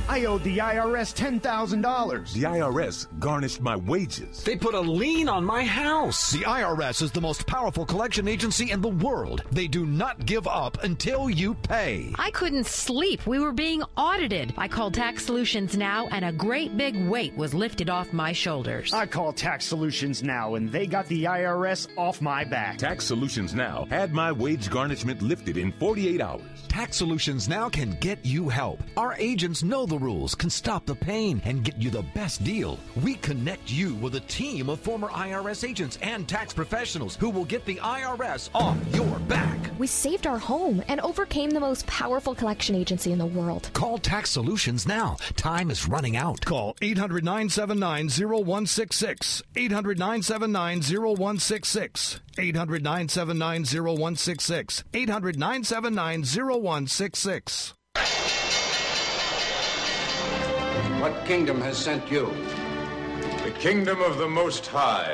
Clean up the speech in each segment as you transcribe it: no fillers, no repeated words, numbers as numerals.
I owed the IRS $10,000. The IRS garnished my wages. They put a lien on my house. The IRS is the most powerful collection agency in the world. They do not give up until you pay. I couldn't sleep. We were being audited. I called Tax Solutions Now, and a great big weight was lifted off my shoulders. I called Tax Solutions Now, and they got the IRS off my back. Tax Solutions Now had my wage garnishment lifted in 48 hours. Tax Solutions Now can get you help. Our agents know the rules, can stop the pain, and get you the best deal. We connect you with a team of former IRS agents and tax professionals who will get the IRS off your back. We saved our home and overcame the most powerful collection agency in the world. Call Tax Solutions now. Time is running out. Call 800-979-0166. 800-979-0166. 800-979-0166. 800-979-0166. What kingdom has sent you? The kingdom of the Most High.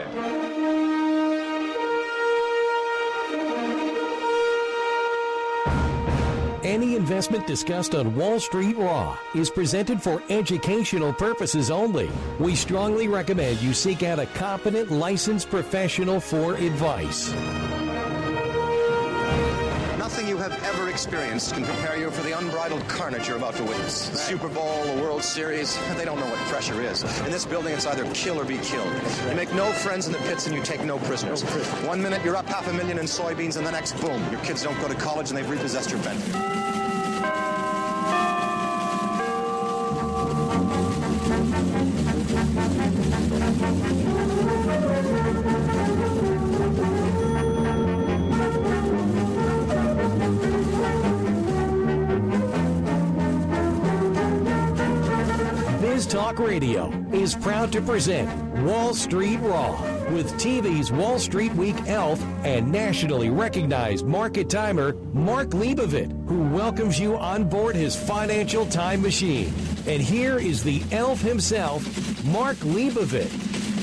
Any investment discussed on Wall Street Raw is presented for educational purposes only. We strongly recommend you seek out a competent, licensed professional for advice. Nothing you have ever experienced can prepare you for the unbridled carnage you're about to witness. The Super Bowl, the World Series, they don't know what pressure is. In this building, it's either kill or be killed. You make no friends in the pits and you take no prisoners. 1 minute, you're up $500,000 in soybeans, and the next, boom, your kids don't go to college and they've repossessed your bank. Biz Talk Radio is proud to present Wall Street Raw with TV's Wall Street Week elf and nationally recognized market timer Mark Leibovit, who welcomes you on board his financial time machine. And here is the elf himself, Mark Leibovit.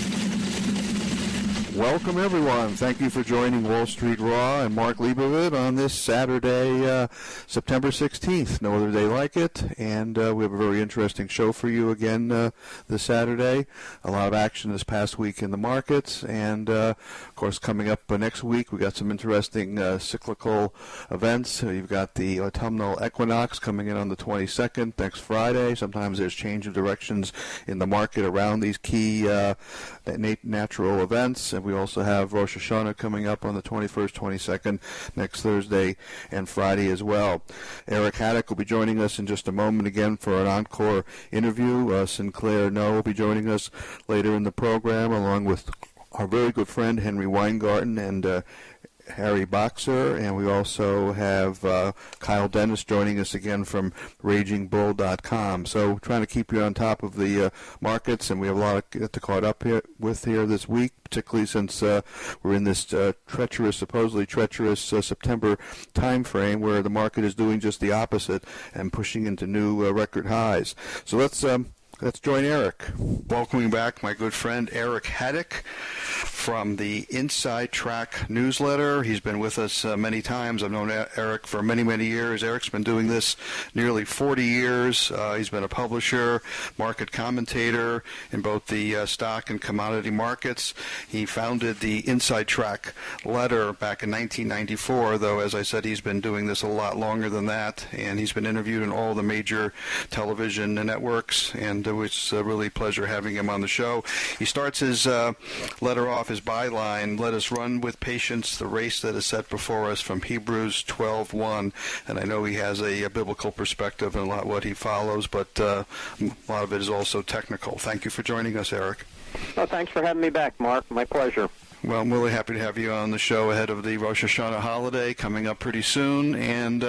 Welcome, everyone. Thank you for joining Wall Street Raw and Mark Leibovit on this Saturday, September 16th. No other day like it. And we have a very interesting show for you again this Saturday. A lot of action this past week in the markets. And, of course, coming up next week, we got some interesting cyclical events. You've got the autumnal equinox coming in on the 22nd, next Friday. Sometimes there's change of directions in the market around these key natural events. And we also have Rosh Hashanah coming up on the 21st, 22nd, next Thursday and Friday as well. Eric Haddock will be joining us in just a moment again for an encore interview. Sinclair Noe will be joining us later in the program, along with our very good friend Henry Weingarten and Harry Boxer, and we also have Kyle Dennis joining us again from RagingBull.com. So trying to keep you on top of the markets, and we have a lot to get caught up here this week, particularly since we're in this supposedly treacherous September time frame where the market is doing just the opposite and pushing into new record highs. So let's join Eric. Welcoming back my good friend Eric Haddock from the Inside Track newsletter. He's been with us many times. I've known Eric for many, many years. Eric's been doing this nearly 40 years. He's been a publisher, market commentator in both the stock and commodity markets. He founded the Inside Track letter back in 1994, though, as I said, he's been doing this a lot longer than that, and he's been interviewed in all the major television networks, and it's really a pleasure having him on the show. He starts his letter off, his byline, "Let us run with patience the race that is set before us," from Hebrews 12:1. And I know he has a biblical perspective in a lot what he follows, but a lot of it is also technical. Thank you for joining us, Eric. Oh, thanks for having me back, Mark. My pleasure. Well, I'm really happy to have you on the show ahead of the Rosh Hashanah holiday coming up pretty soon, and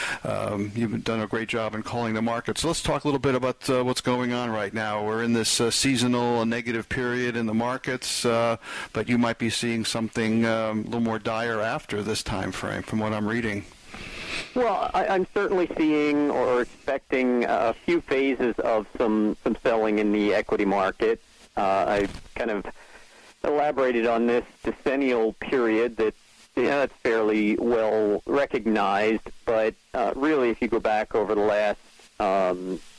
you've done a great job in calling the market. So let's talk a little bit about what's going on right now. We're in this seasonal negative period in the markets, but you might be seeing something a little more dire after this time frame, from what I'm reading. Well, I'm certainly seeing or expecting a few phases of some selling in the equity market. I kind of elaborated on this decennial period that's fairly well recognized, but really if you go back over the last 6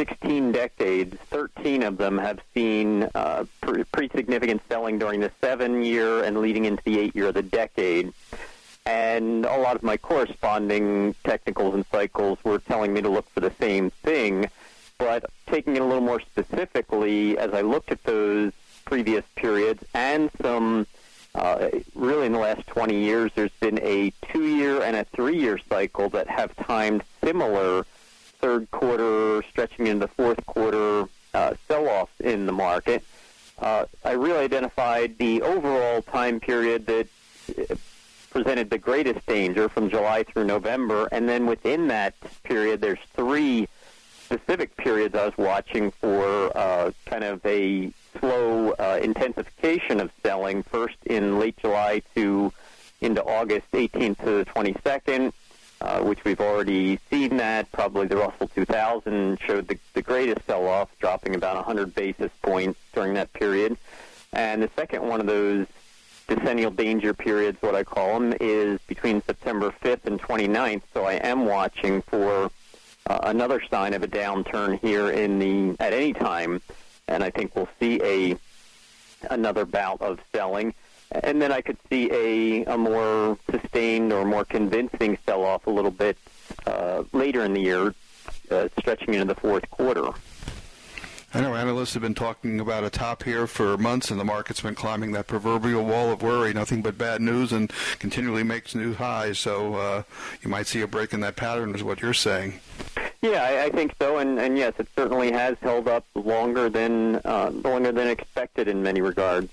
16 decades, 13 of them have seen pretty significant selling during the 7-year and leading into the 8-year of the decade. And a lot of my corresponding technicals and cycles were telling me to look for the same thing. But taking it a little more specifically, as I looked at those previous periods and some, really in the last 20 years, there's been a 2-year and a 3-year cycle that have timed similar third quarter, stretching into the fourth quarter sell-offs in the market. I really identified the overall time period that presented the greatest danger from July through November, and then within that period, there's 3 specific periods I was watching for kind of a slow intensification of selling, first in late July to into August 18th to the 22nd, which we've already seen that. Probably the Russell 2000 showed the greatest sell-off, dropping about 100 basis points during that period. And the second one of those decennial danger periods, what I call them, is between September 5th and 29th, so I am watching for another sign of a downturn here at any time, and I think we'll see another bout of selling. And then I could see a more sustained or more convincing sell-off a little bit later in the year, stretching into the fourth quarter. I know analysts have been talking about a top here for months, and the market's been climbing that proverbial wall of worry, nothing but bad news, and continually makes new highs. So you might see a break in that pattern, is what you're saying. Yeah, I think so, and yes, it certainly has held up longer than expected in many regards.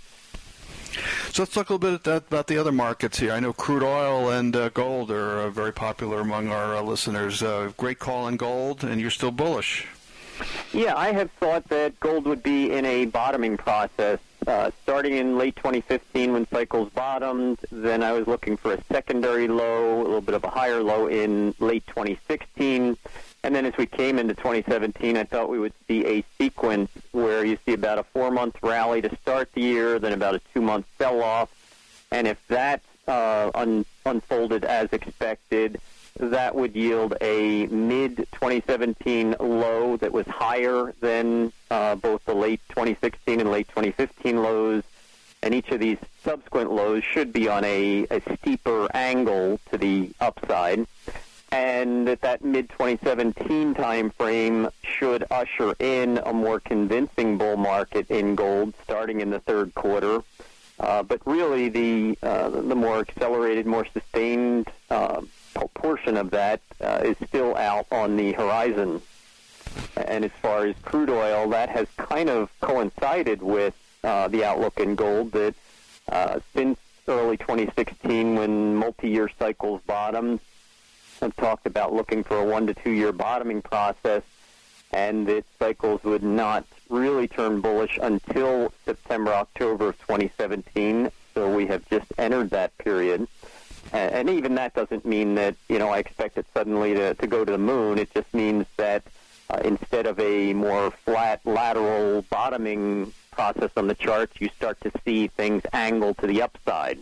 So let's talk a little bit about the other markets here. I know crude oil and gold are very popular among our listeners. Great call on gold, and you're still bullish. Yeah, I have thought that gold would be in a bottoming process, starting in late 2015 when cycles bottomed. Then I was looking for a secondary low, a little bit of a higher low in late 2016. And then as we came into 2017, I thought we would see a sequence where you see about a 4-month rally to start the year, then about a 2-month sell-off. And if that unfolded as expected, that would yield a mid-2017 low that was higher than both the late 2016 and late 2015 lows. And each of these subsequent lows should be on a steeper angle to the upside. And that mid-2017 time frame should usher in a more convincing bull market in gold starting in the third quarter. But really the more accelerated, more sustained portion of that is still out on the horizon. And as far as crude oil, that has kind of coincided with the outlook in gold that since early 2016 when multi-year cycles bottomed, I've talked about looking for a 1 to 2 year bottoming process, and that cycles would not really turn bullish until September, October of 2017. So we have just entered that period. And even that doesn't mean that, I expect it suddenly to go to the moon. It just means that instead of a more flat lateral bottoming process on the charts, you start to see things angle to the upside.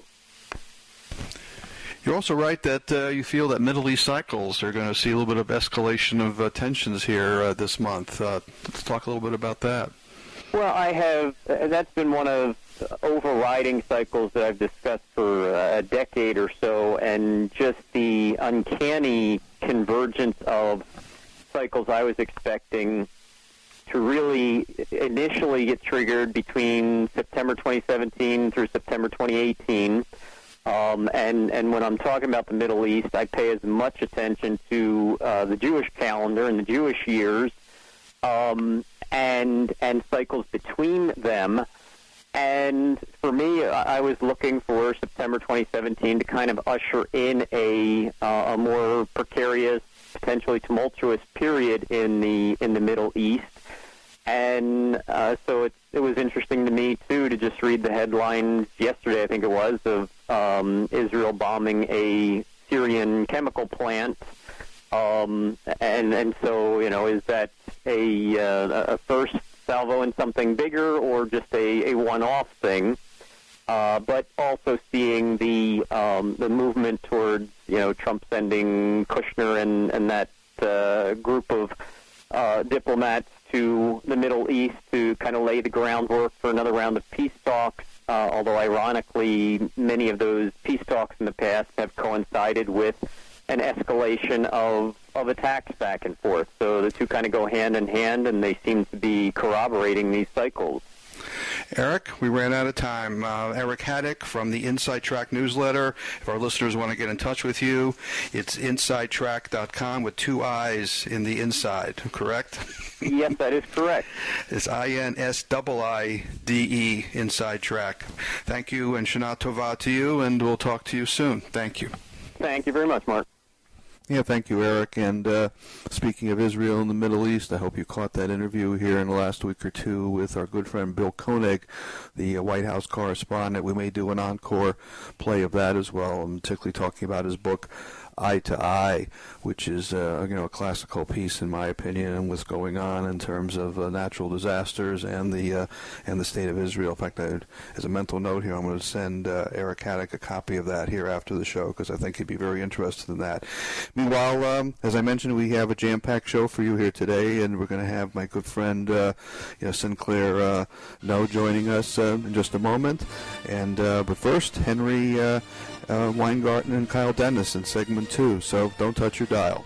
You're also right that you feel that Middle East cycles are going to see a little bit of escalation of tensions here this month. Let's talk a little bit about that. Well, that's been one of overriding cycles that I've discussed for a decade or so, and just the uncanny convergence of cycles I was expecting to really initially get triggered between September 2017 through September 2018. And when I'm talking about the Middle East, I pay as much attention to the Jewish calendar and the Jewish years, and cycles between them. And for me, I was looking for September 2017 to kind of usher in a more precarious, potentially tumultuous period in the Middle East. And so it was interesting to me, too, to just read the headlines yesterday, I think it was, of Israel bombing a Syrian chemical plant. And so, is that a first salvo in something bigger or just a one-off thing? But also seeing the movement towards, Trump sending Kushner and that group of diplomats to the Middle East to kind of lay the groundwork for another round of peace talks, although ironically many of those peace talks in the past have coincided with an escalation of attacks back and forth. So the two kind of go hand in hand, and they seem to be corroborating these cycles. Eric, we ran out of time. Eric Haddock from the Inside Track newsletter. If our listeners want to get in touch with you, it's insidetrack.com with 2 I's in the inside, correct? Yes, that is correct. It's INSIIDE, Inside Track. Thank you, and Shana Tova to you, and we'll talk to you soon. Thank you. Thank you very much, Mark. Yeah, thank you, Eric. And speaking of Israel and the Middle East, I hope you caught that interview here in the last week or two with our good friend Bill Koenig, the White House correspondent. We may do an encore play of that as well, and particularly talking about his book, Eye to Eye, which is a classical piece in my opinion, and what's going on in terms of natural disasters and the state of Israel. In fact, as a mental note here, I'm going to send Eric Haddock a copy of that here after the show, because I think he'd be very interested in that. Meanwhile, as I mentioned, we have a jam-packed show for you here today, and we're going to have my good friend Sinclair No joining us in just a moment. And but first, Henry Weingarten and Kyle Dennis in segment 2, so don't touch your dial.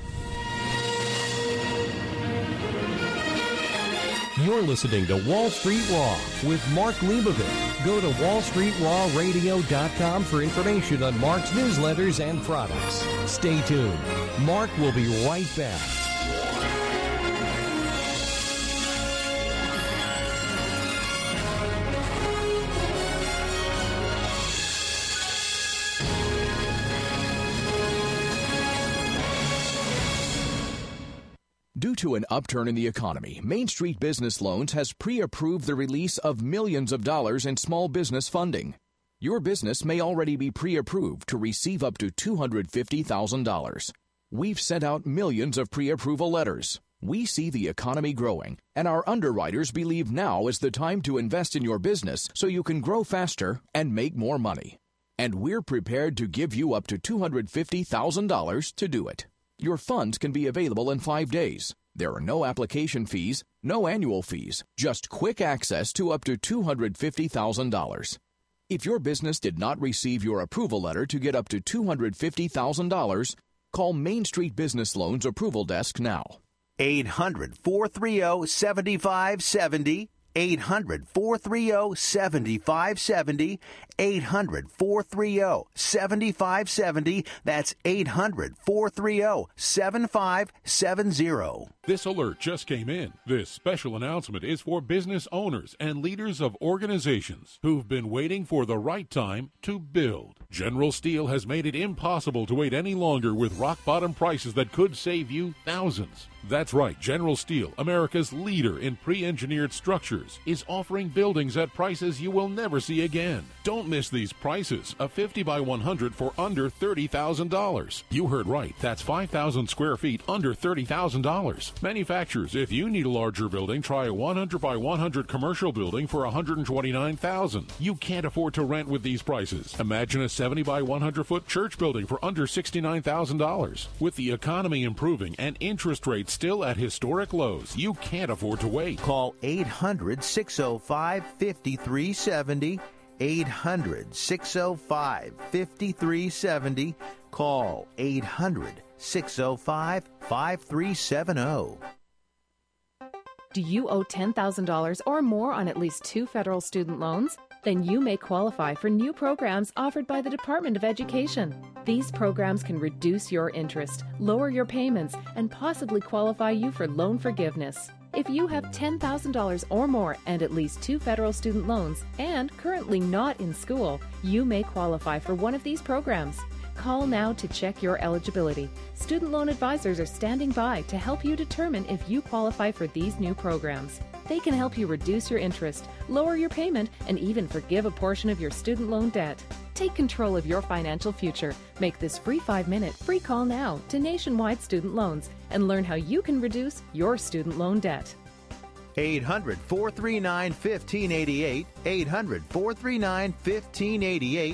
You're listening to Wall Street Raw with Mark Leibovitz. Go to wallstreetrawradio.com for information on Mark's newsletters and products. Stay tuned. Mark will be right back. Due to an upturn in the economy, Main Street Business Loans has pre-approved the release of millions of dollars in small business funding. Your business may already be pre-approved to receive up to $250,000. We've sent out millions of pre-approval letters. We see the economy growing, and our underwriters believe now is the time to invest in your business so you can grow faster and make more money. And we're prepared to give you up to $250,000 to do it. Your funds can be available in 5 days. There are no application fees, no annual fees, just quick access to up to $250,000. If your business did not receive your approval letter to get up to $250,000, call Main Street Business Loans Approval Desk now. 800-430-7570. 800-430-7570. 800-430-7570. That's 800-430-7570. This alert just came in. This special announcement is for business owners and leaders of organizations who've been waiting for the right time to build. General Steel has made it impossible to wait any longer with rock-bottom prices that could save you thousands. That's right, General Steel, America's leader in pre-engineered structures, is offering buildings at prices you will never see again. Don't miss these prices. A 50 by 100 for under $30,000. You heard right. That's 5,000 square feet under $30,000. Manufacturers, if you need a larger building, try a 100 by 100 commercial building for $129,000. You can't afford to rent with these prices. Imagine a 70 by 100 foot church building for under $69,000. With the economy improving and interest rates still at historic lows, you can't afford to wait. Call 800-605-5370. 800-605-5370. Call 800-605-5370. Do you owe $10,000 or more on at least 2 federal student loans? Then you may qualify for new programs offered by the Department of Education. These programs can reduce your interest, lower your payments, and possibly qualify you for loan forgiveness. If you have $10,000 or more and at least 2 federal student loans and currently not in school, you may qualify for one of these programs. Call now to check your eligibility. Student loan advisors are standing by to help you determine if you qualify for these new programs. They can help you reduce your interest, lower your payment, and even forgive a portion of your student loan debt. Take control of your financial future. Make this free 5-minute free call now to Nationwide Student Loans and learn how you can reduce your student loan debt. 800-439-1588. 800-439-1588.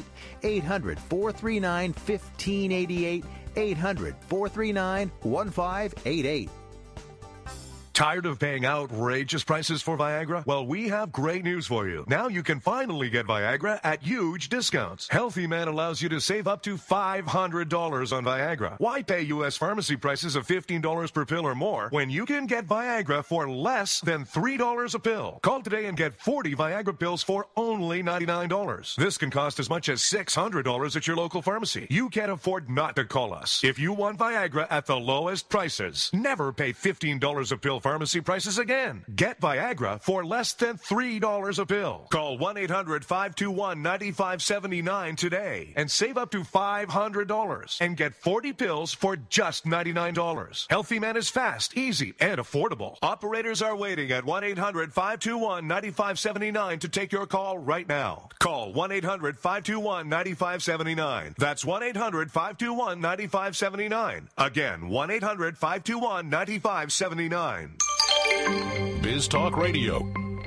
800-439-1588. 800-439-1588. Tired of paying outrageous prices for Viagra? Well, we have great news for you. Now you can finally get Viagra at huge discounts. Healthy Man allows you to save up to $500 on Viagra. Why pay U.S. pharmacy prices of $15 per pill or more when you can get Viagra for less than $3 a pill? Call today and get 40 Viagra pills for only $99. This can cost as much as $600 at your local pharmacy. You can't afford not to call us. If you want Viagra at the lowest prices, never pay $15 a pill pharmacy prices again. Get Viagra for less than $3 a pill. Call 1-800-521-9579 today and save up to $500 and get 40 pills for just $99. Healthy Man is fast, easy, and affordable. Operators are waiting at 1-800-521-9579 to take your call right now. Call 1-800-521-9579. That's 1-800-521-9579. Again, 1-800-521-9579. Biz Talk Radio.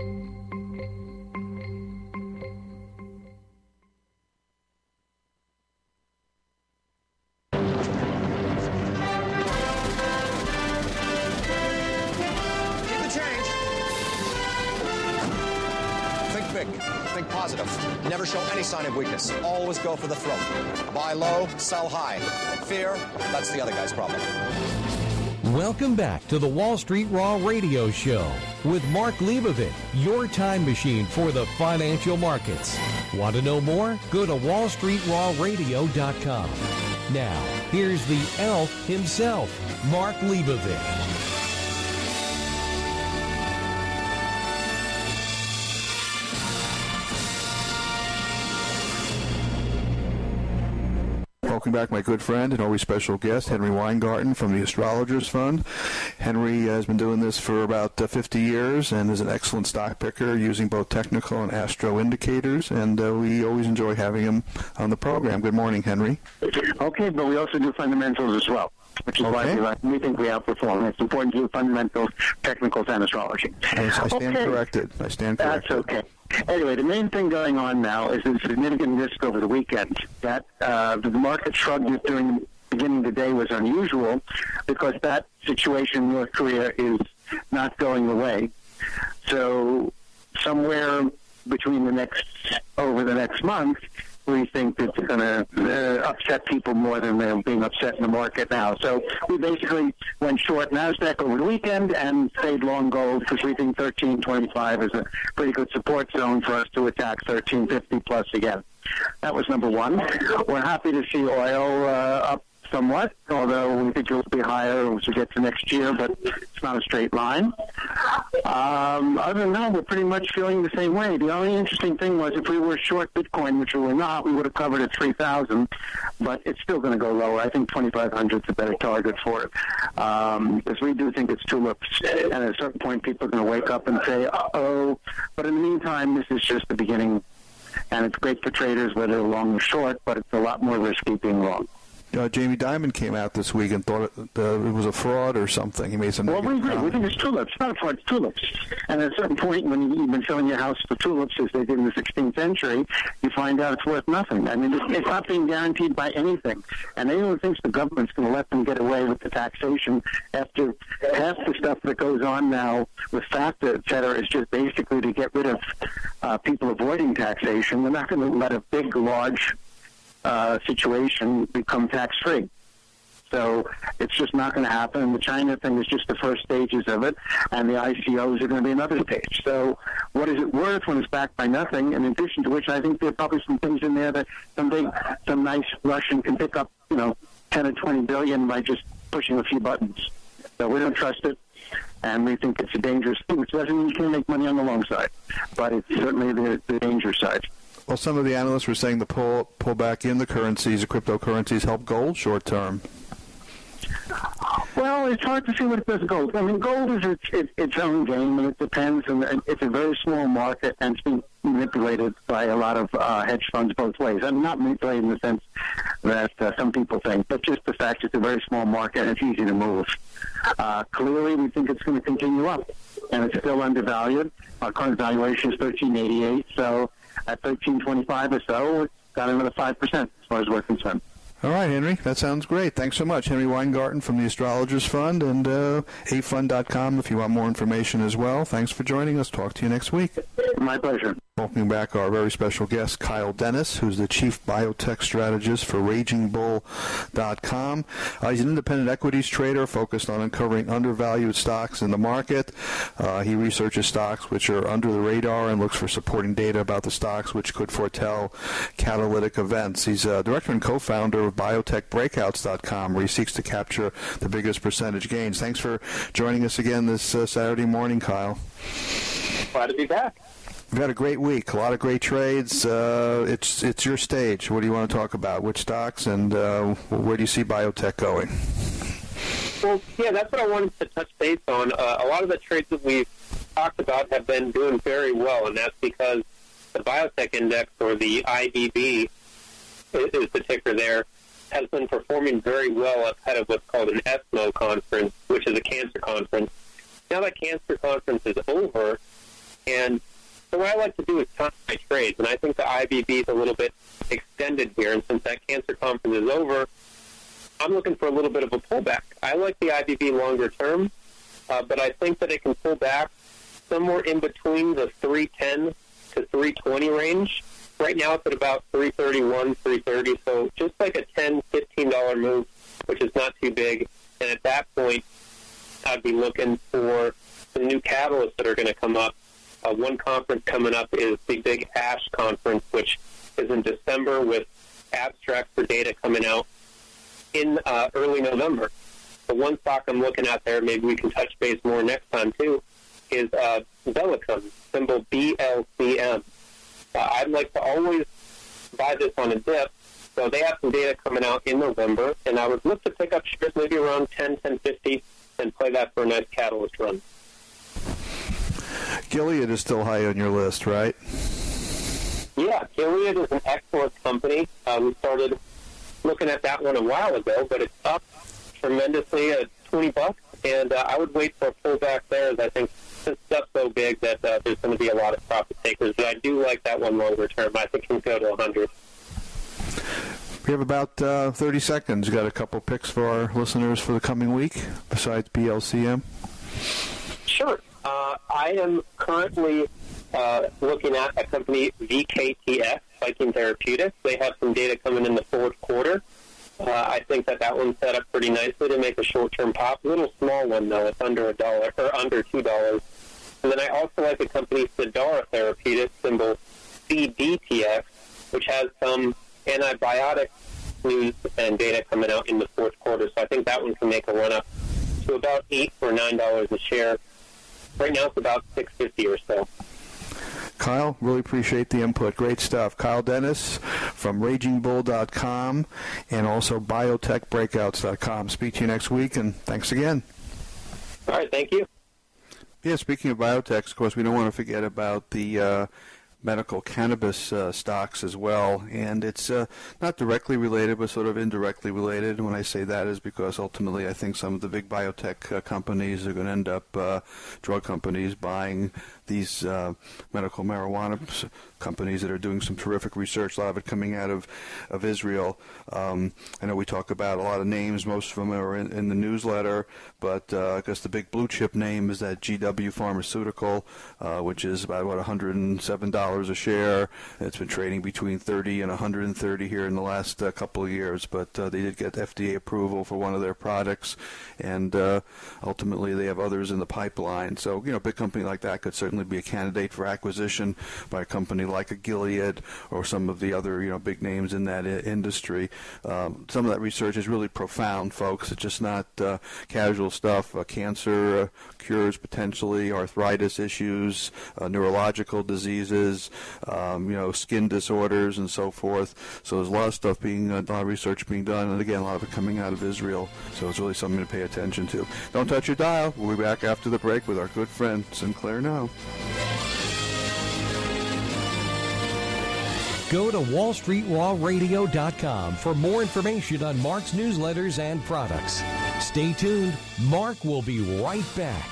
Think positive. Never show any sign of weakness. Always go for the throat. Buy low, sell high. Fear, that's the other guy's problem. Welcome back to the Wall Street Raw Radio Show with Mark Leibovit, your time machine for the financial markets. Want to know more? Go to wallstreetrawradio.com. Now, here's the elf himself, Mark Leibovit. Welcome back, my good friend and always special guest, Henry Weingarten from the Astrologers Fund. Henry has been doing this for about 50 years and is an excellent stock picker using both technical and astro indicators, and we always enjoy having him on the program. Good morning, Henry. Okay, but we also do fundamentals as well, which is why we think we outperform. It's important to do fundamentals, technicals, and astrology. I stand corrected. I stand corrected. That's okay. Anyway, the main thing going on now is a significant risk over the weekend that the market shrugged during the beginning of the day was unusual because that situation in North Korea is not going away. So somewhere between over the next month, we think it's going to upset people more than they're being upset in the market now. So we basically went short NASDAQ over the weekend and stayed long gold because we think 1325 is a pretty good support zone for us to attack 1350 plus again. That was number one. We're happy to see oil up somewhat, although we think it will be higher as we get to next year, but it's not a straight line. Other than that, we're pretty much feeling the same way. The only interesting thing was if we were short Bitcoin, which we were not, we would have covered at 3,000, but it's still going to go lower. I think 2,500 is a better target for it, because we do think it's tulips, and at a certain point people are going to wake up and say, uh-oh, but in the meantime, this is just the beginning, and it's great for traders whether they're long or short, but it's a lot more risky being long. Jamie Dimon came out this week and thought it was a fraud or something. He made some. Well, we agree. We think it's tulips. It's not a fraud. It's tulips. And at a certain point, when you've been selling your house for tulips, as they did in the 16th century, you find out it's worth nothing. I mean, it's not being guaranteed by anything. And anyone who thinks the government's going to let them get away with the taxation after half the stuff that goes on now with FAFTA, et cetera, is just basically to get rid of people avoiding taxation. They're not going to let a big, large situation become tax-free. So it's just not going to happen. And the China thing is just the first stages of it, and the ICOs are going to be another stage. So what is it worth when it's backed by nothing? And in addition to which, I think there are probably some things in there that some nice Russian can pick up, 10 or 20 billion by just pushing a few buttons. So we don't trust it, and we think it's a dangerous thing, which doesn't mean you can make money on the long side, but it's certainly the danger side. Well, some of the analysts were saying the pull back in the currencies, the cryptocurrencies, help gold short term. Well, it's hard to see what it does gold. I mean, gold is its own game, and it depends. And it's a very small market, and it's being manipulated by a lot of hedge funds both ways. I'm not manipulated in the sense that some people think, but just the fact it's a very small market and it's easy to move. Clearly, we think it's going to continue up, and it's still undervalued. Our current valuation is $13.88, so at $13.25 or so, it's got another 5% as far as we're concerned. All right, Henry, that sounds great. Thanks so much. Henry Weingarten from the Astrologers Fund and afund.com if you want more information as well. Thanks for joining us. Talk to you next week. My pleasure. Welcoming back our very special guest, Kyle Dennis, who's the Chief Biotech Strategist for RagingBull.com. He's an independent equities trader focused on uncovering undervalued stocks in the market. He researches stocks which are under the radar and looks for supporting data about the stocks which could foretell catalytic events. He's a director and co-founder of BiotechBreakouts.com, where he seeks to capture the biggest percentage gains. Thanks for joining us again this Saturday morning, Kyle. Glad to be back. We've had a great week, a lot of great trades. It's your stage. What do you want to talk about? Which stocks and where do you see biotech going? Well, yeah, that's what I wanted to touch base on. A lot of the trades that we've talked about have been doing very well, and that's because the biotech index, or the IBB, is the ticker there, has been performing very well ahead of what's called an ESMO conference, which is a cancer conference. Now that cancer conference is over, and so what I like to do is time my trades, and I think the IBB is a little bit extended here, and since that cancer conference is over, I'm looking for a little bit of a pullback. I like the IBB longer term, but I think that it can pull back somewhere in between the 310 to 320 range. Right now it's at about 331, 330, so just like a $10, $15 move, which is not too big, and at that point, I'd be looking for some new catalysts that are going to come up. One conference coming up is the big ASH conference, which is in December, with abstracts for data coming out in early November. The one stock I'm looking at there, maybe we can touch base more next time too, is Bellicum, symbol BLCM. I'd like to always buy this on a dip. So they have some data coming out in November, and I would look to pick up shares maybe around 10, 10.50 and play that for a nice catalyst run. Gilead is still high on your list, right? Yeah, Gilead is an excellent company. We started looking at that one a while ago, but it's up tremendously at $20, and I would wait for a pullback there, as I think since it's up so big that there's going to be a lot of profit takers. But I do like that one longer term. I think it can go to 100. We have about 30 seconds. You got a couple picks for our listeners for the coming week besides BLCM? Sure. I am currently looking at a company, VKTX, Viking Therapeutics. They have some data coming in the fourth quarter. I think that one's set up pretty nicely to make a short-term pop. A little small one, though. It's under $1 or under $2. And then I also like the company Cidara Therapeutics, symbol CDTX, which has some antibiotic news and data coming out in the fourth quarter. So I think that one can make a run up to about $8 or $9 a share. Right now it's about $6.50 or so. Kyle, really appreciate the input. Great stuff. Kyle Dennis from RagingBull.com and also BiotechBreakouts.com. Speak to you next week, and thanks again. All right, thank you. Yeah, speaking of biotechs, of course, we don't want to forget about the medical cannabis stocks as well, and it's not directly related but sort of indirectly related. And when I say that is because ultimately I think some of the big biotech companies are going to end up, drug companies, buying these medical marijuana companies that are doing some terrific research, a lot of it coming out of Israel. I know we talk about a lot of names, most of them are in the newsletter, but I guess the big blue chip name is that GW Pharmaceutical, which is about, $107 a share. It's been trading between 30 and 130 here in the last couple of years, but they did get FDA approval for one of their products, and ultimately they have others in the pipeline. So, a big company like that could certainly be a candidate for acquisition by a company like a Gilead or some of the other, big names in that industry. Some of that research is really profound, folks. It's just not casual stuff. Cancer cures potentially, arthritis issues, neurological diseases, skin disorders and so forth. So there's a lot of stuff a lot of research being done, and again, a lot of it coming out of Israel. So it's really something to pay attention to. Don't touch your dial. We'll be back after the break with our good friend Sinclair Now. Go to WallStreetRawRadio.com for more information on Mark's newsletters and products. Stay tuned. Mark will be right back.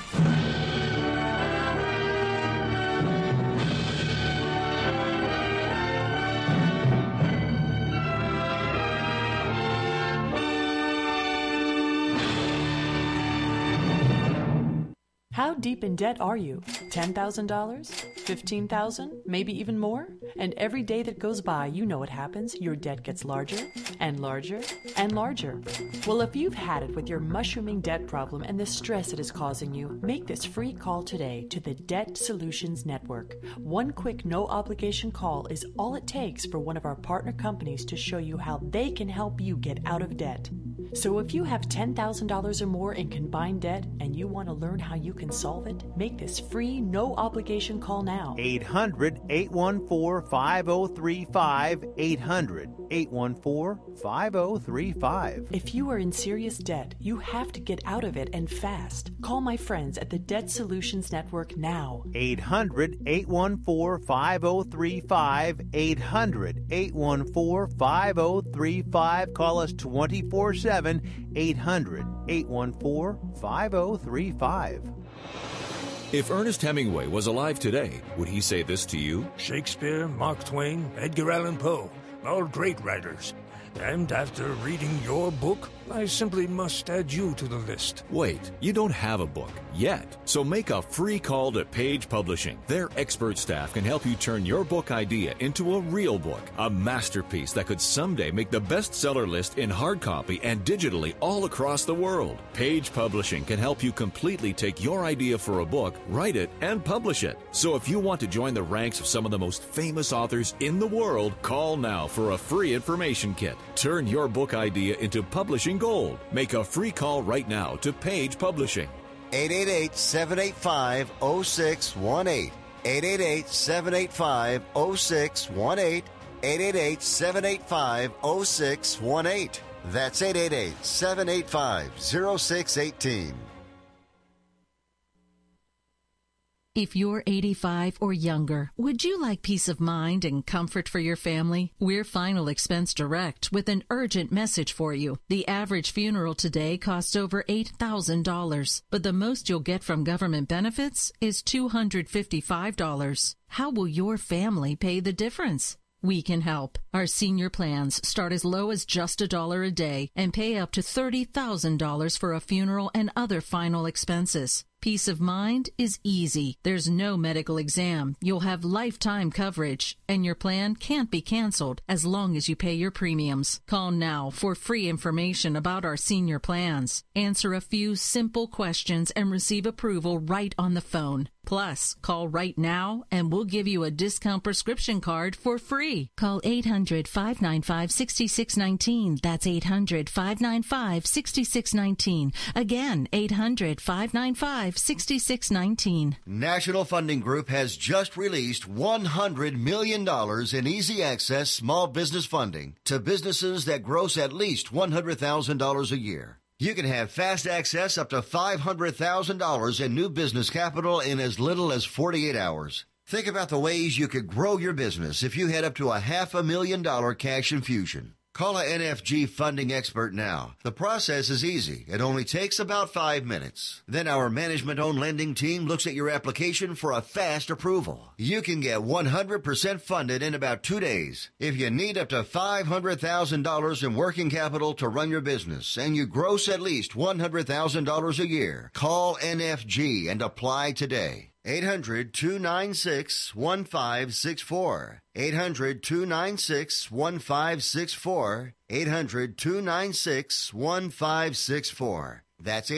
How deep in debt are you? $10,000? $15,000? Maybe even more? And every day that goes by, you know what happens. Your debt gets larger and larger and larger. Well, if you've had it with your mushrooming debt problem and the stress it is causing you, make this free call today to the Debt Solutions Network. One quick, no-obligation call is all it takes for one of our partner companies to show you how they can help you get out of debt. So if you have $10,000 or more in combined debt and you want to learn how you can solve it, make this free, no-obligation call now. 800-814-5035. 800-814-5035. If you are in serious debt, you have to get out of it and fast. Call my friends at the Debt Solutions Network now. 800-814-5035. 800-814-5035. Call us 24/7. 800-814-5035. If Ernest Hemingway was alive today, would he say this to you? Shakespeare, Mark Twain, Edgar Allan Poe, all great writers. And after reading your book, I simply must add you to the list. Wait, you don't have a book yet. So make a free call to Page Publishing. Their expert staff can help you turn your book idea into a real book, a masterpiece that could someday make the bestseller list in hard copy and digitally all across the world. Page Publishing can help you completely take your idea for a book, write it, and publish it. So if you want to join the ranks of some of the most famous authors in the world, call now for a free information kit. Turn your book idea into publishing gold. Make a free call right now to Page Publishing. 888-785-0618. 888-785-0618. 888-785-0618. That's 888-785-0618. If you're 85 or younger, would you like peace of mind and comfort for your family? We're Final Expense Direct with an urgent message for you. The average funeral today costs over $8,000, but the most you'll get from government benefits is $255. How will your family pay the difference? We can help. Our senior plans start as low as just $1 a day and pay up to $30,000 for a funeral and other final expenses. Peace of mind is easy. There's no medical exam. You'll have lifetime coverage, and your plan can't be canceled as long as you pay your premiums. Call now for free information about our senior plans. Answer a few simple questions and receive approval right on the phone. Plus, call right now and we'll give you a discount prescription card for free. Call 800-595-6619. That's 800-595-6619. Again, 800-595-6619. National Funding Group has just released $100 million in easy access small business funding to businesses that gross at least $100,000 a year. You can have fast access up to $500,000 in new business capital in as little as 48 hours. Think about the ways you could grow your business if you had up to $500,000 cash infusion. Call a NFG funding expert now. The process is easy. It only takes about 5 minutes. Then our management-owned lending team looks at your application for a fast approval. You can get 100% funded in about 2 days. If you need up to $500,000 in working capital to run your business and you gross at least $100,000 a year, call NFG and apply today. 800-296-1564. 800-296-1564. 800-296-1564. That's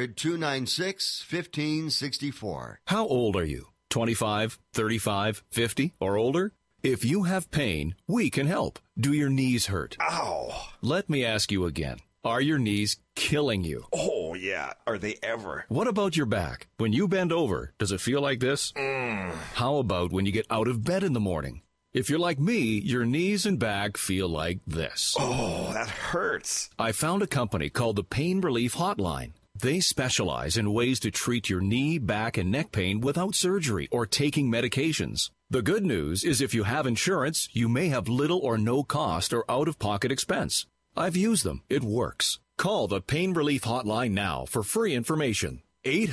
800-296-1564. How old are you? 25, 35, 50, or older? If you have pain, we can help. Do your knees hurt? Ow! Let me ask you again. Are your knees killing you? Oh, yeah. Are they ever? What about your back? When you bend over, does it feel like this? How about when you get out of bed in the morning? If you're like me, your knees and back feel like this. Oh, that hurts. I found a company called the Pain Relief Hotline. They specialize in ways to treat your knee, back, and neck pain without surgery or taking medications. The good news is if you have insurance, you may have little or no cost or out-of-pocket expense. I've used them. It works. Call the Pain Relief Hotline now for free information.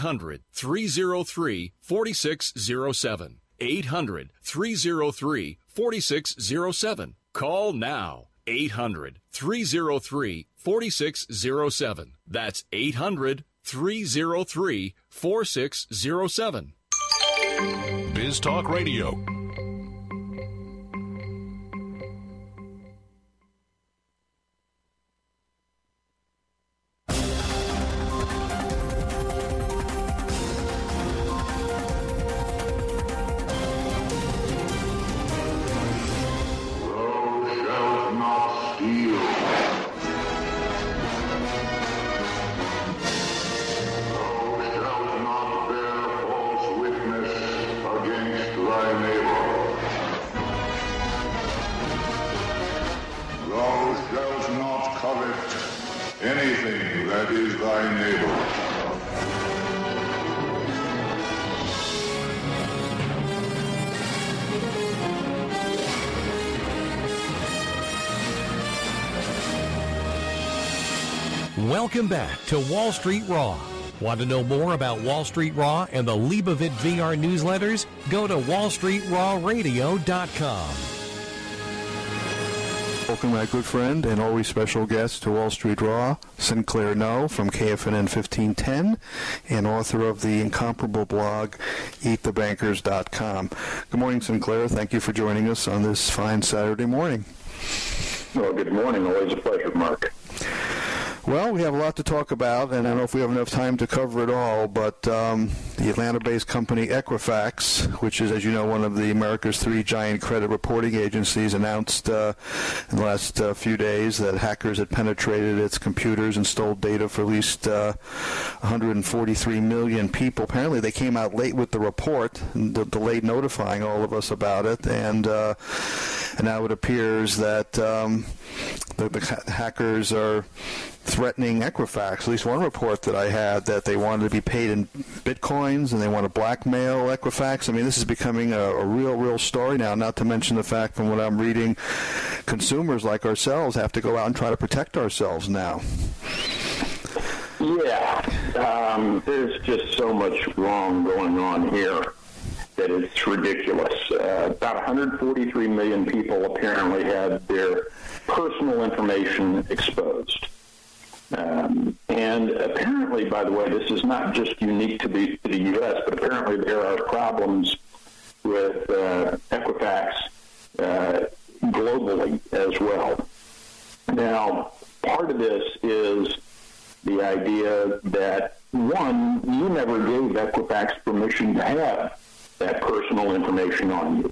800-303-4607. 800-303-4607. Call now. 800-303-4607. That's 800-303-4607. 888-303-4607. Biz Talk Radio. anything that is thy neighbor. Welcome back to Wall Street Raw. Want to know more about Wall Street Raw and the Leibovit VR newsletters? Go to wallstreetrawradio.com. Welcome, my good friend and always special guest to Wall Street Raw, Sinclair No from KFNN 1510 and author of the incomparable blog, EatTheBankers.com. Good morning, Sinclair. Thank you for joining us on this fine Saturday morning. Well, good morning. Always a pleasure, Mark. Well, we have a lot to talk about, and I don't know if we have enough time to cover it all, but the Atlanta-based company Equifax, which is, as you know, one of the America's three giant credit reporting agencies, announced in the last few days that hackers had penetrated its computers and stole data for at least 143 million people. Apparently, they came out late with the report, delayed notifying all of us about it, and now it appears that the hackers are threatening Equifax. At least one report that I had, that they wanted to be paid in bitcoins and they want to blackmail Equifax. I mean, this is becoming a real story now, not to mention the fact, from what I'm reading, consumers like ourselves have to go out and try to protect ourselves now. Yeah, there's just so much wrong going on here that it's ridiculous. About 143 million people apparently had their personal information exposed. And apparently, by the way, this is not just unique to the U.S., but apparently there are problems with Equifax globally as well. Now, part of this is the idea that, one, you never gave Equifax permission to have that personal information on you.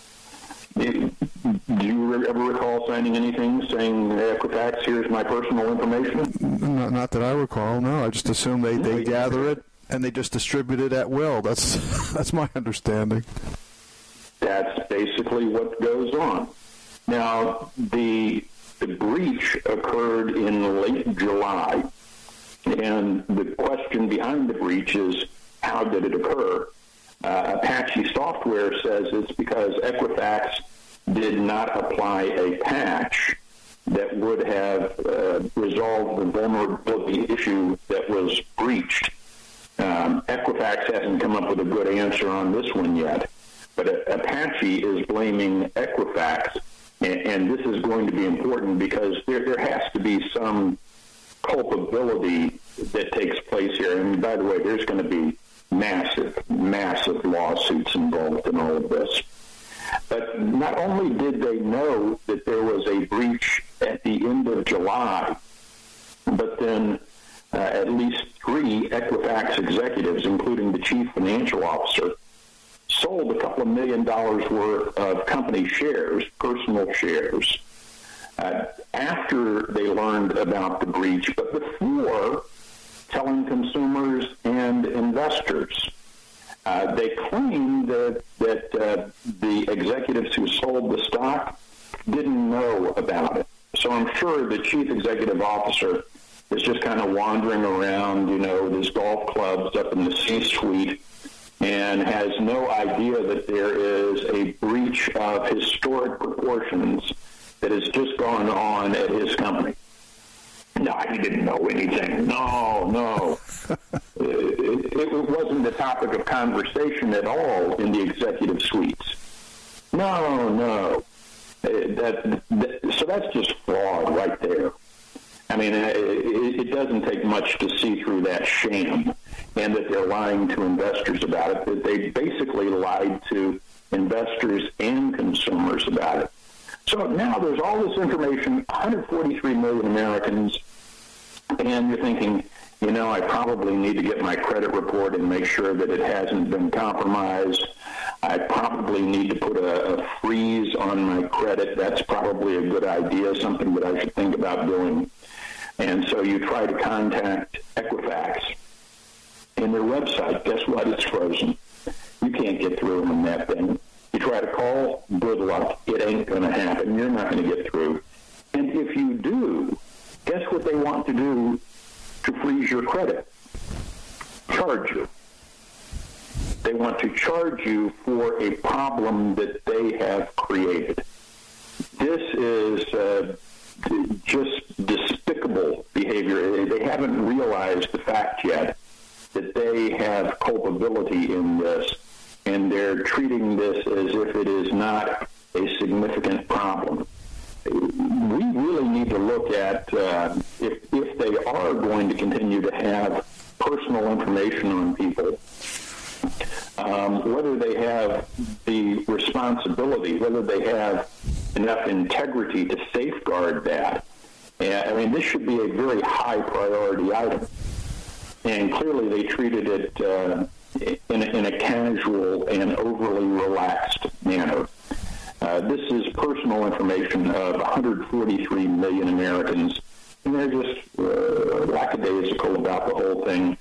Do you ever recall signing anything saying, Equifax, here's my personal information? Not that I recall, no. I just assume they gather it and they just distribute it at will. That's my understanding. That's basically what goes on. Now, the breach occurred in late July, and the question behind the breach is, how did it occur? Apache Software says it's because Equifax did not apply a patch that would have resolved the vulnerability issue that was breached. Equifax hasn't come up with a good answer on this one yet, but Apache is blaming Equifax, and this is going to be important because there has to be some culpability that takes place here. And by the way, there's going to be massive lawsuits involved in all of this. But not only did they know that there was a breach at the end of July, but then at least 3 Equifax executives, including the chief financial officer, sold a couple of $1 million worth of company shares, personal shares, after they learned about the breach, but before telling consumers and investors. They claim that the executives who sold the stock didn't know about it. So I'm sure the chief executive officer is just kind of wandering around, with his golf clubs up in the C-suite and has no idea that there is a breach of historic proportions that has just gone on at his company. No, he didn't know anything. No. It wasn't the topic of conversation at all in the executive suites. No. So that's just fraud right there. I mean, it doesn't take much to see through that sham, and that they're lying to investors about it, that they basically lied to investors and consumers about it. So now there's all this information, 143 million Americans, and you're thinking, you know, I probably need to get my credit report and make sure that it hasn't been compromised. I probably need to put a freeze on my credit. That's probably a good idea, something that I should think about doing. And so you try to contact Equifax, and their website, guess what? It's frozen. You can't get through on that thing. You try to call, good luck. It ain't going to happen. You're not going to get through. And if you do, guess what they want to do to freeze your credit? Charge you. They want to charge you for a problem that they have created. This is just despicable behavior. They haven't realized the fact yet that they have culpability in this, and they're treating this as if it is not a significant problem. We really need to look at if they are going to continue to have personal information on people, whether they have the responsibility, whether they have enough integrity to safeguard that. I mean, this should be a very high priority item. And clearly they treated it in a casual and overly relaxed manner. This is personal information of 143 million Americans, and they're just lackadaisical about the whole thing.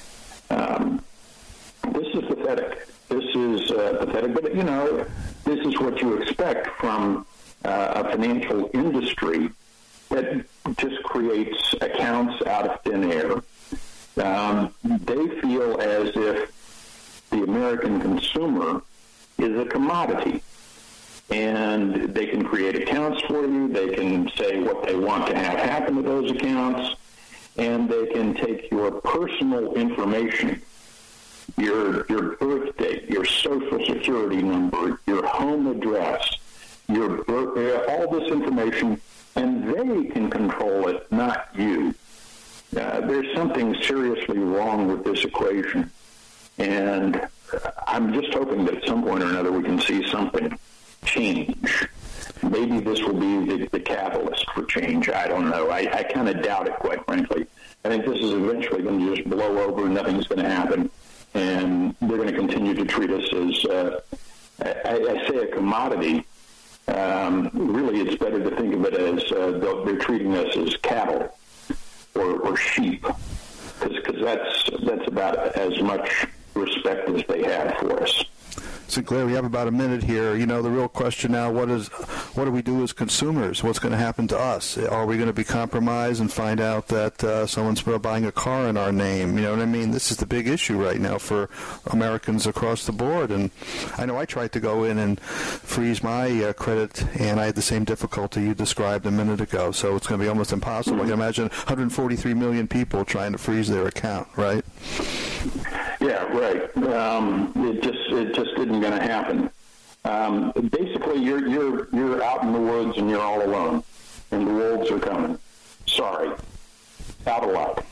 This is pathetic. This is pathetic, but, you know, this is what you expect from a financial industry that just creates accounts out of thin air. They feel as if the American consumer is a commodity, and they can create accounts for you. They can say what they want to have happen to those accounts, and they can take your personal information, your birth date, your social security number, your home address, your all this information, and they can control it, not you. There's something seriously wrong with this equation, and I'm just hoping that at some point or another we can see something change. Maybe this will be the catalyst for change. I don't know. I kind of doubt it, quite frankly. I think this is eventually going to just blow over and nothing's going to happen, and they're going to continue to treat us as, I say, a commodity. Really, it's better to think of it as they're treating us as cattle or sheep, because that's about as much respect as they have for us. Sinclair, we have about a minute here. You know, the real question now, what do we do as consumers? What's going to happen to us? Are we going to be compromised and find out that someone's buying a car in our name? You know what I mean? This is the big issue right now for Americans across the board. And I know I tried to go in and freeze my credit, and I had the same difficulty you described a minute ago. So it's going to be almost impossible. I can imagine 143 million people trying to freeze their account, right? Yeah, right. It just isn't going to happen. Basically, you're out in the woods and you're all alone, and the wolves are coming. Sorry, out of luck.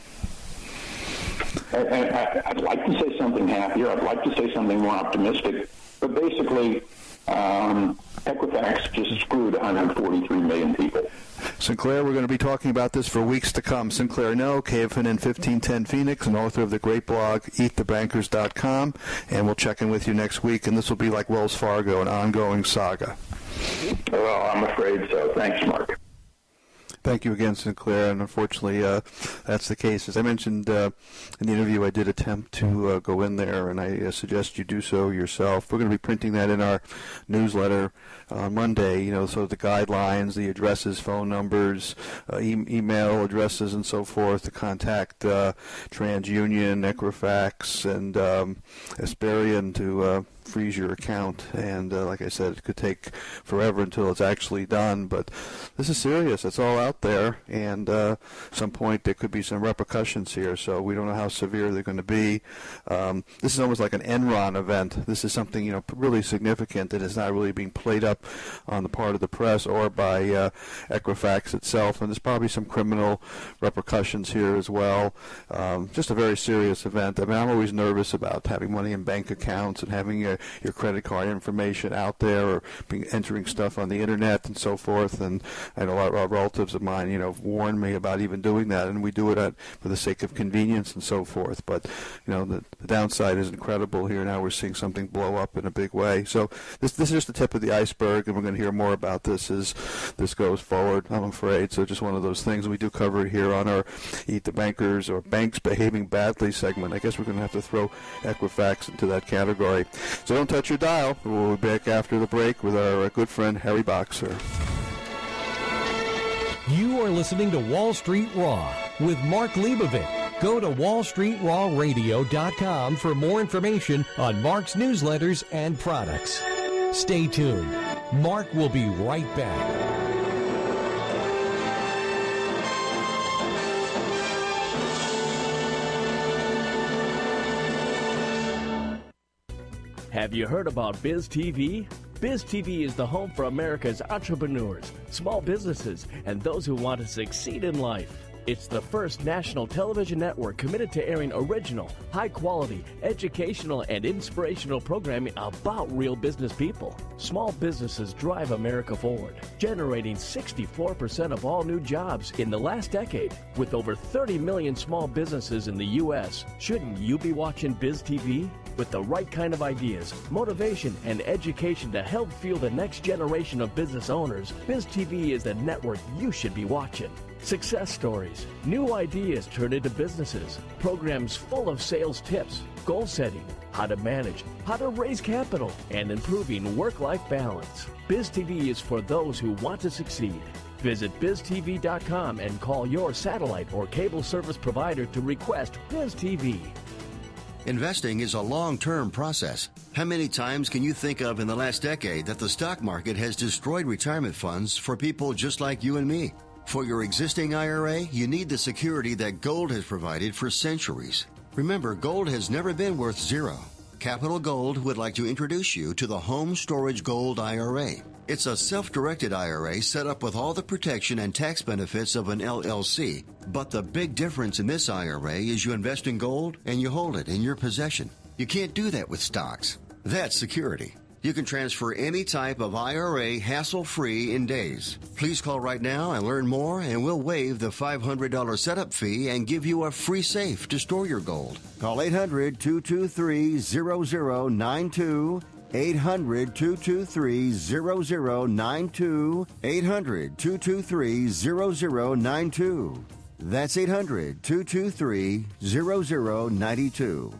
I'd like to say something happier. I'd like to say something more optimistic, but basically, Equifax just screwed 143 million people. Sinclair, we're going to be talking about this for weeks to come. Sinclair No, KFNN 1510 Phoenix, and author of the great blog, EatTheBankers.com, and we'll check in with you next week, and this will be like Wells Fargo, an ongoing saga. Well, I'm afraid so. Thanks, Mark. Thank you again, Sinclair, and unfortunately that's the case. As I mentioned in the interview, I did attempt to go in there, and I suggest you do so yourself. We're going to be printing that in our newsletter on Monday, you know, so the guidelines, the addresses, phone numbers, email addresses, and so forth to contact TransUnion, Equifax, and Experian to freeze your account. And like I said, it could take forever until it's actually done. But this is serious. It's all out there. And at some point there could be some repercussions here. So we don't know how severe they're going to be. This is almost like an Enron event. This is something, really significant that is not really being played up on the part of the press or by Equifax itself. And there's probably some criminal repercussions here as well. Just a very serious event. I mean, I'm always nervous about having money in bank accounts and having your credit card information out there, or entering stuff on the internet and so forth. And I know a lot of relatives of mine, warned me about even doing that, and we do it for the sake of convenience and so forth. But the downside is incredible here. Now we're seeing something blow up in a big way. So this is just the tip of the iceberg, and we're going to hear more about this as this goes forward, I'm afraid. So just one of those things. We do cover it here on our Eat the Bankers or Banks Behaving Badly segment. I guess we're going to have to throw Equifax into that category. So don't touch your dial. We'll be back after the break with our good friend Harry Boxer. You are listening to Wall Street Raw with Mark Leibovitz. Go to wallstreetrawradio.com for more information on Mark's newsletters and products. Stay tuned. Mark will be right back. Have you heard about Biz TV? Biz TV is the home for America's entrepreneurs, small businesses, and those who want to succeed in life. It's the first national television network committed to airing original, high-quality, educational, and inspirational programming about real business people. Small businesses drive America forward, generating 64% of all new jobs in the last decade. With over 30 million small businesses in the U.S., shouldn't you be watching Biz TV? With the right kind of ideas, motivation, and education to help fuel the next generation of business owners, Biz TV is the network you should be watching. Success stories, new ideas turned into businesses, programs full of sales tips, goal setting, how to manage, how to raise capital, and improving work-life balance. Biz TV is for those who want to succeed. Visit biztv.com and call your satellite or cable service provider to request Biz TV. Investing is a long-term process. How many times can you think of in the last decade that the stock market has destroyed retirement funds for people just like you and me? For your existing IRA, you need the security that gold has provided for centuries. Remember, gold has never been worth zero. Capital Gold would like to introduce you to the Home Storage Gold IRA. It's a self-directed IRA set up with all the protection and tax benefits of an LLC. But the big difference in this IRA is you invest in gold and you hold it in your possession. You can't do that with stocks. That's security. You can transfer any type of IRA hassle-free in days. Please call right now and learn more, and we'll waive the $500 setup fee and give you a free safe to store your gold. Call 800-223-0092. 800-223-0092. 800-223-0092. That's 800-223-0092.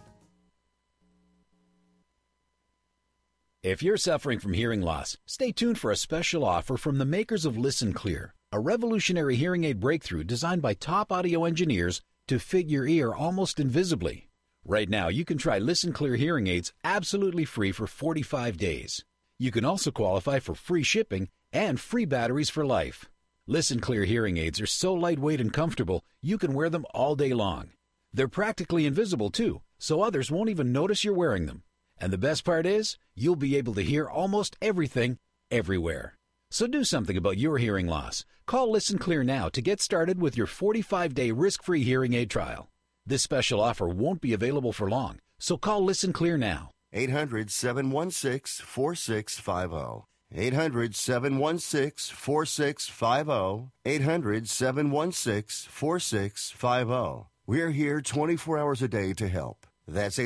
If you're suffering from hearing loss, stay tuned for a special offer from the makers of Listen Clear, a revolutionary hearing aid breakthrough designed by top audio engineers to fit your ear almost invisibly. Right now, you can try Listen Clear hearing aids absolutely free for 45 days. You can also qualify for free shipping and free batteries for life. Listen Clear hearing aids are so lightweight and comfortable, you can wear them all day long. They're practically invisible, too, so others won't even notice you're wearing them. And the best part is, you'll be able to hear almost everything, everywhere. So do something about your hearing loss. Call Listen Clear now to get started with your 45-day risk-free hearing aid trial. This special offer won't be available for long, so call Listen Clear now. 800-716-4650. 800-716-4650. 800-716-4650. We're here 24 hours a day to help. That's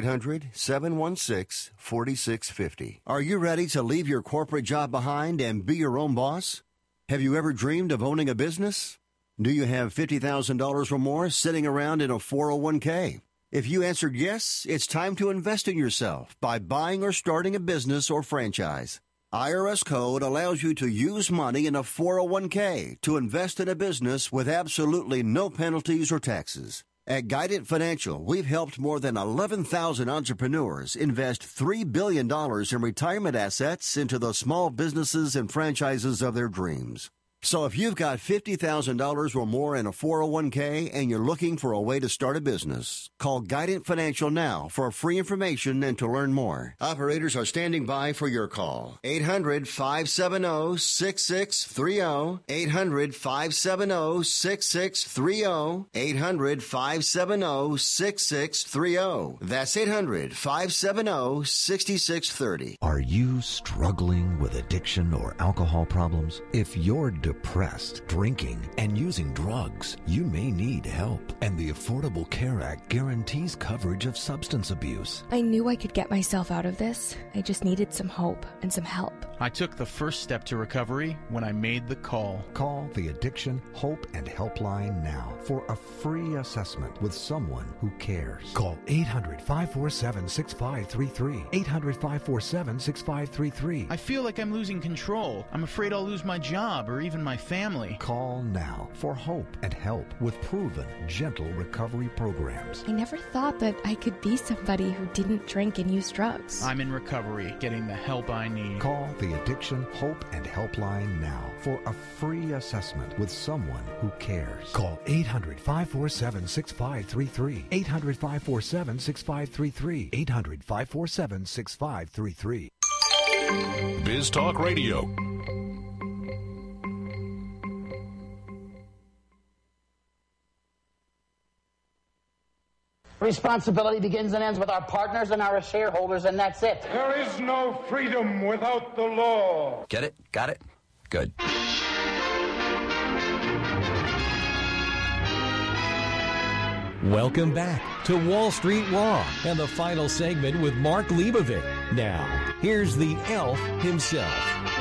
800-716-4650. Are you ready to leave your corporate job behind and be your own boss? Have you ever dreamed of owning a business? Do you have $50,000 or more sitting around in a 401k? If you answered yes, it's time to invest in yourself by buying or starting a business or franchise. IRS code allows you to use money in a 401k to invest in a business with absolutely no penalties or taxes. At Guidant Financial, we've helped more than 11,000 entrepreneurs invest $3 billion in retirement assets into the small businesses and franchises of their dreams. So if you've got $50,000 or more in a 401k and you're looking for a way to start a business, call Guidant Financial now for free information and to learn more. Operators are standing by for your call. 800-570-6630. 800-570-6630. 800-570-6630. That's 800-570-6630. Are you struggling with addiction or alcohol problems? If you're depressed, drinking, and using drugs, you may need help. And the Affordable Care Act guarantees coverage of substance abuse. I knew I could get myself out of this. I just needed some hope and some help. I took the first step to recovery when I made the call. Call the Addiction, Hope, and Helpline now for a free assessment with someone who cares. Call 800-547-6533. 800-547-6533. I feel like I'm losing control. I'm afraid I'll lose my job or even my family. Call now for hope and help with proven, gentle recovery programs. I never thought that I could be somebody who didn't drink and use drugs. I'm in recovery, getting the help I need. Call the Addiction, Hope, and Helpline now for a free assessment with someone who cares. Call 800-547-6533. 800-547-6533. 800-547-6533. Biz Talk Radio. Responsibility begins and ends with our partners and our shareholders, and that's it. There is no freedom without the law. Get it? Got it? Good. Welcome back to Wall Street Raw and the final segment with Mark Leibovitz. Now, here's the elf himself.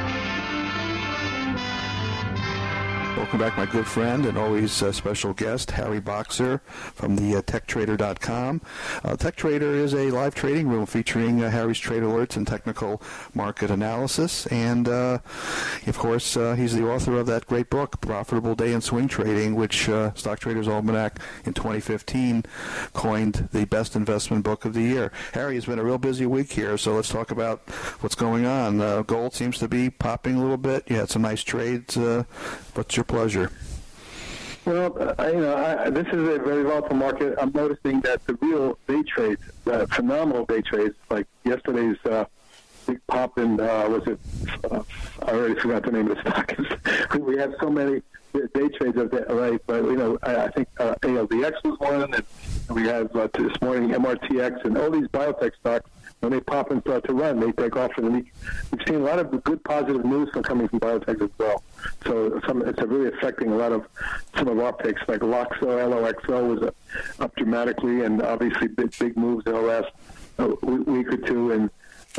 Welcome back, my good friend and always special guest, Harry Boxer from the TechTrader.com. TechTrader is a live trading room featuring Harry's trade alerts and technical market analysis. And, of course, he's the author of that great book, Profitable Day in Swing Trading, which Stock Traders Almanac in 2015 coined the best investment book of the year. Harry, it's been a real busy week here, so let's talk about what's going on. Gold seems to be popping a little bit. You had some nice trades. What's your pleasure? Well, this is a very volatile market. I'm noticing that the real day trades, phenomenal day trades, like yesterday's big pop in, I already forgot the name of the stock. We have so many day trades of that, right? But, I think ALDX was one, and we have this morning MRTX, and all these biotech stocks, when they pop and start to run, they take off. And we've seen a lot of good positive news coming from biotech as well. So it's really affecting a lot of some of our picks, like LOXO, LOXO was up dramatically, and obviously big moves in the last week or two, and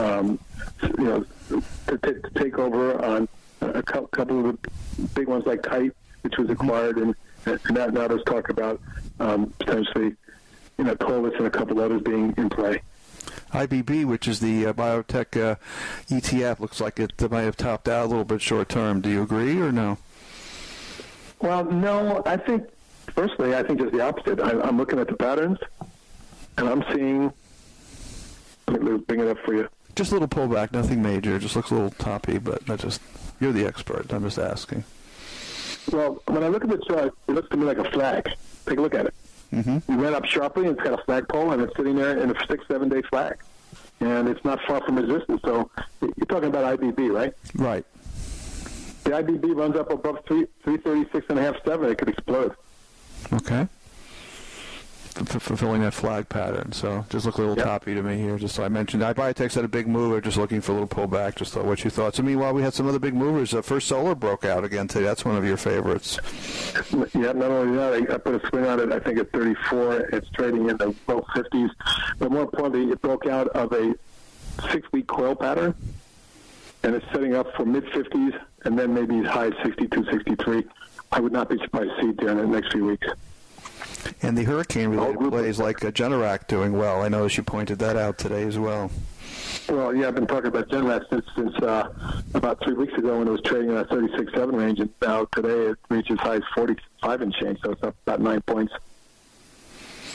to take over on a couple of the big ones like Kite, which was acquired, and now there's talk about potentially, Tolis and a couple others being in play. IBB, which is the biotech ETF, looks like it might have topped out a little bit short term. Do you agree or no? Well, no. Personally, I think just the opposite. I'm looking at the patterns, and I'm seeing. Let me bring it up for you. Just a little pullback, nothing major. Just looks a little toppy, but you're the expert. I'm just asking. Well, when I look at the chart, it looks to me like a flag. Take a look at it. Mm-hmm. We ran up sharply, and it's got a flagpole, and it's sitting there in a 6-7 day flag. And it's not far from resistance. So you're talking about IBB, right? Right. The IBB runs up above 336.5, it could explode. Okay. Fulfilling that flag pattern. So just look a little toppy to me here. Just so I mentioned, biotech's had a big mover, just looking for a little pullback. Just thought what you thought. So meanwhile, we had some other big movers. First Solar broke out again today. That's one of your favorites. Yeah, not only that, I put a swing on it, I think at 34. It's trading in the low 50s. But more importantly, it broke out of a 6-week coil pattern, and it's setting up for mid-50s, and then maybe as high as 62, 63. I would not be surprised to see it there in the next few weeks. And the hurricane-related plays like Generac doing well. I noticed you pointed that out today as well. Well, yeah, I've been talking about Generac since about 3 weeks ago when it was trading in that 36.7 range, and now today it reaches high as 45 and change, so it's up about 9 points.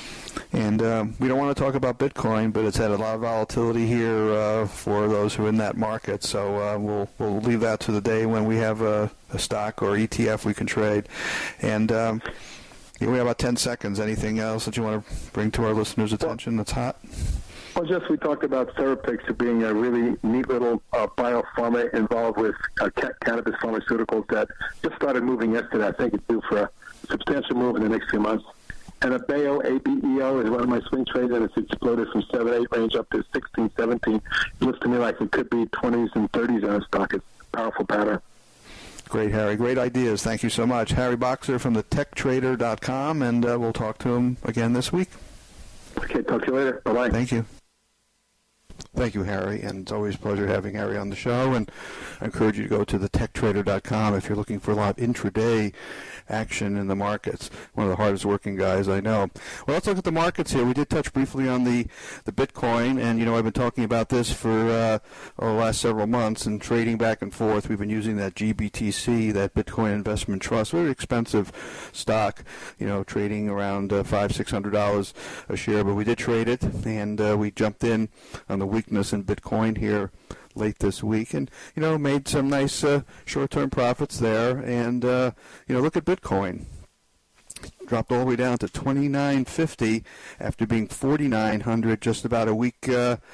And we don't want to talk about Bitcoin, but it's had a lot of volatility here for those who are in that market. So we'll leave that to the day when we have a stock or ETF we can trade. And we have about 10 seconds. Anything else that you want to bring to our listeners' attention that's hot? Well, just we talked about Serapix being a really neat little biopharma involved with cannabis pharmaceuticals that just started moving yesterday. I think it's due for a substantial move in the next few months. And Abeo, ABEO, is one of my swing trades, and it's exploded from 7-8 range up to 16, 17. It looks to me like it could be 20s and 30s on a stock. It's a powerful pattern. Great, Harry. Great ideas. Thank you so much. Harry Boxer from the techtrader.com, and we'll talk to him again this week. Okay, talk to you later. Bye-bye. Thank you. Thank you, Harry, and it's always a pleasure having Harry on the show. And I encourage you to go to the techtrader.com if you're looking for a lot of intraday action in the markets. One of the hardest working guys I know. Well, let's look at the markets here. We did touch briefly on the Bitcoin, and I've been talking about this for the last several months and trading back and forth. We've been using that GBTC, that Bitcoin Investment Trust, very expensive stock, trading around $500-600 a share, but we did trade it, and we jumped in on the weakness in Bitcoin here late this week, and made some nice short-term profits there. And look at Bitcoin, dropped all the way down to $29.50 after being $4,900 just about a week,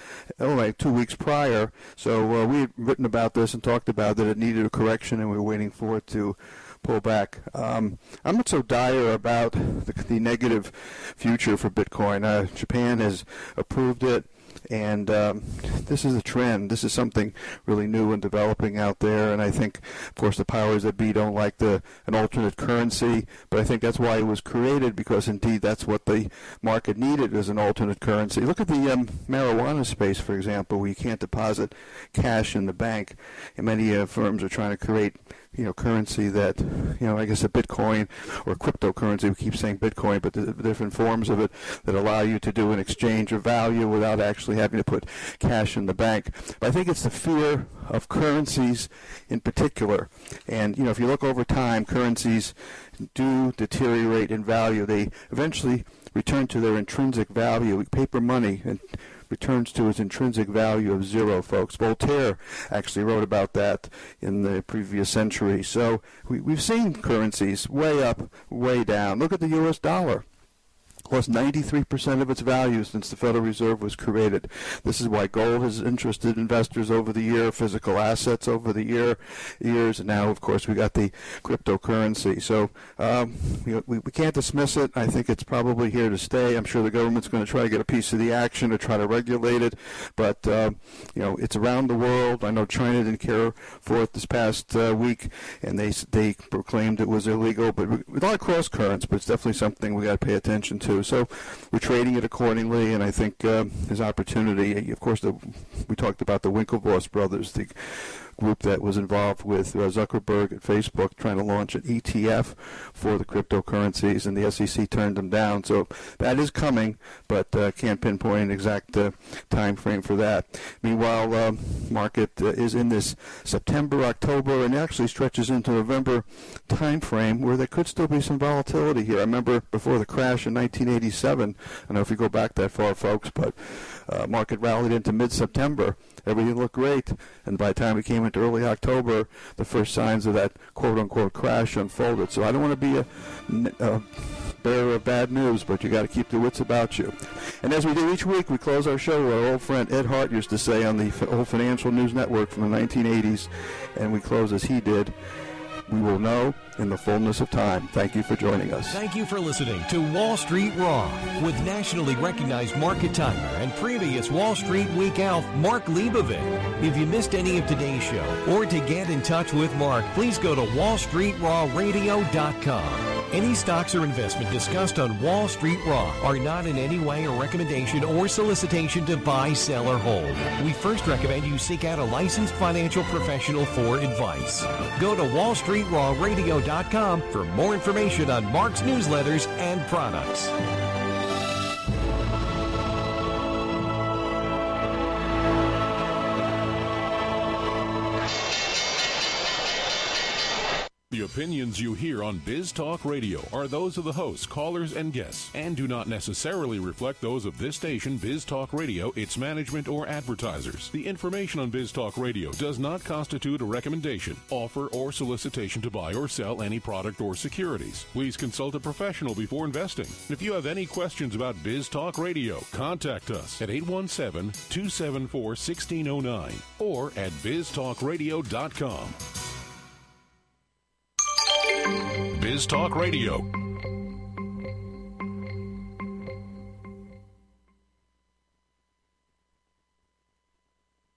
2 weeks prior. So we had written about this and talked about that it needed a correction, and we were waiting for it to pull back. I'm not so dire about the negative future for Bitcoin. Japan has approved it. And this is a trend. This is something really new and developing out there. And I think, of course, the powers that be don't like an alternate currency. But I think that's why it was created, because, indeed, that's what the market needed, as an alternate currency. Look at the marijuana space, for example, where you can't deposit cash in the bank. And many firms are trying to create currency that, I guess a Bitcoin or cryptocurrency, we keep saying Bitcoin, but the different forms of it that allow you to do an exchange of value without actually having to put cash in the bank. But I think it's the fear of currencies in particular. And, if you look over time, currencies do deteriorate in value. They eventually return to their intrinsic value. Paper money and returns to its intrinsic value of zero, folks. Voltaire actually wrote about that in the previous century. So we've seen currencies way up, way down. Look at the U.S. dollar. Lost 93% of its value since the Federal Reserve was created. This is why gold has interested investors over the year, physical assets over the years, and now, of course, we got the cryptocurrency. So we can't dismiss it. I think it's probably here to stay. I'm sure the government's going to try to get a piece of the action to try to regulate it, but it's around the world. I know China didn't care for it this past week, and they proclaimed it was illegal. But with a lot of cross currents, but it's definitely something we got to pay attention to. So we're trading it accordingly, and I think there's opportunity. Of course, we talked about the Winklevoss brothers, the group that was involved with Zuckerberg at Facebook trying to launch an ETF for the cryptocurrencies, and the SEC turned them down. So that is coming, but can't pinpoint an exact time frame for that. Meanwhile, market is in this September, October, and actually stretches into November time frame where there could still be some volatility here. I remember before the crash in 1987, I don't know if you go back that far, folks, but market rallied into mid-September. Everything looked great, and by the time we came into early October, the first signs of that quote-unquote crash unfolded. So I don't want to be a bearer of bad news, but you got to keep the wits about you. And as we do each week, we close our show with our old friend Ed Hart used to say on the old Financial News Network from the 1980s, and we close as he did. We will know in the fullness of time. Thank you for joining us. Thank you for listening to Wall Street Raw with nationally recognized market timer and previous Wall Street Week Elf, Mark Leibovit. If you missed any of today's show or to get in touch with Mark, please go to wallstreetrawradio.com. Any stocks or investment discussed on Wall Street Raw are not in any way a recommendation or solicitation to buy, sell, or hold. We first recommend you seek out a licensed financial professional for advice. Go to wallstreetrawradio.com for more information on Mark's newsletters and products. The opinions you hear on Biz Talk Radio are those of the hosts, callers, and guests, and do not necessarily reflect those of this station, Biz Talk Radio, its management, or advertisers. The information on Biz Talk Radio does not constitute a recommendation, offer, or solicitation to buy or sell any product or securities. Please consult a professional before investing. If you have any questions about Biz Talk Radio, contact us at 817-274-1609 or at biztalkradio.com. Biz Talk Radio.